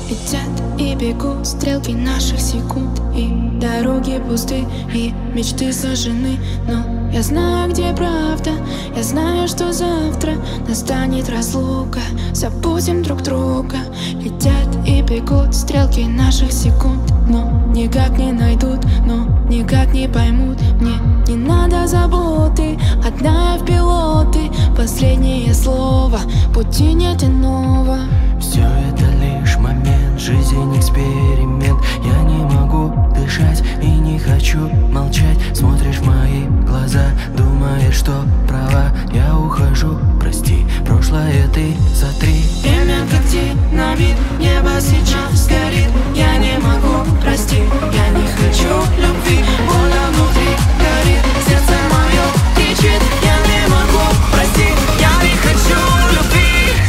Летят и бегут стрелки наших секунд, и дороги пусты, и мечты сожжены. Но я знаю, где правда, я знаю, что завтра настанет разлука. Забудем друг друга. Летят и бегут стрелки наших секунд, но никак не найдут, но никак не поймут. Мне не надо заботы, одна я в пилоты. Последнее слово, пути нет иного. Все это лишь момент, жизнь эксперимент. Я не могу дышать и не хочу молчать. Смотришь в мои глаза, думаешь, что права. Я ухожу, прости, прошлое ты сотри. Время как динамит, небо сейчас горит. Я не могу, прости, я не хочу любви. Больно внутри горит, сердце мое кричит. Я не могу, прости, я не хочу любви.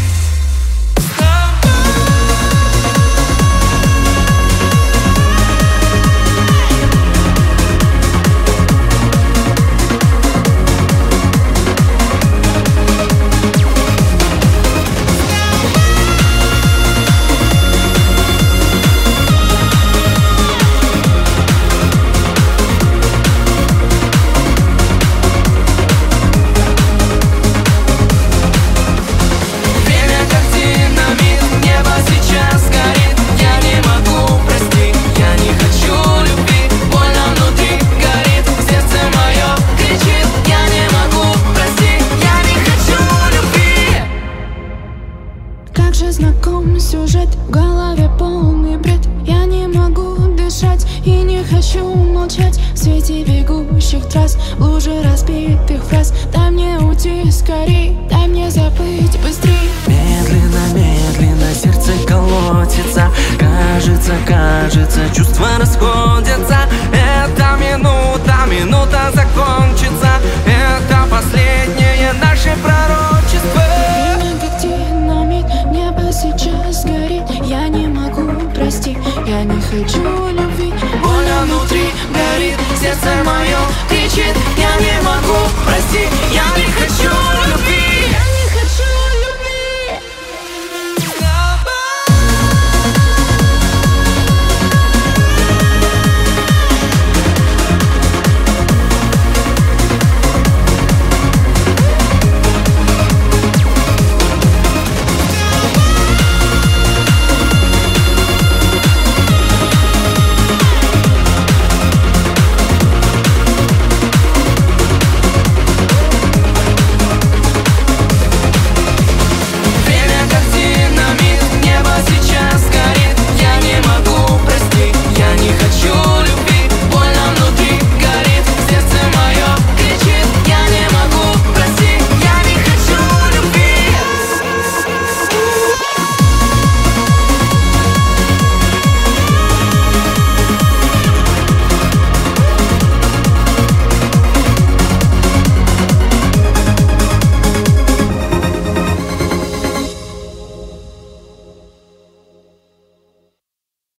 Как же знаком сюжет, в голове полный бред. Я не могу дышать и не хочу молчать. В свете бегущих трасс, в луже разбитых фраз. Дай мне уйти скорей, дай мне забыть быстрей. Медленно, медленно сердце колотится. Кажется, кажется, чувства расходятся. Эта минута, минута закончится. Это последнее наше пророчество. Время как динамит, небо сейчас горит. Я не могу, прости, я не хочу любви. Больно внутри горит, сердце мое кричит. Я не могу, прости, я не хочу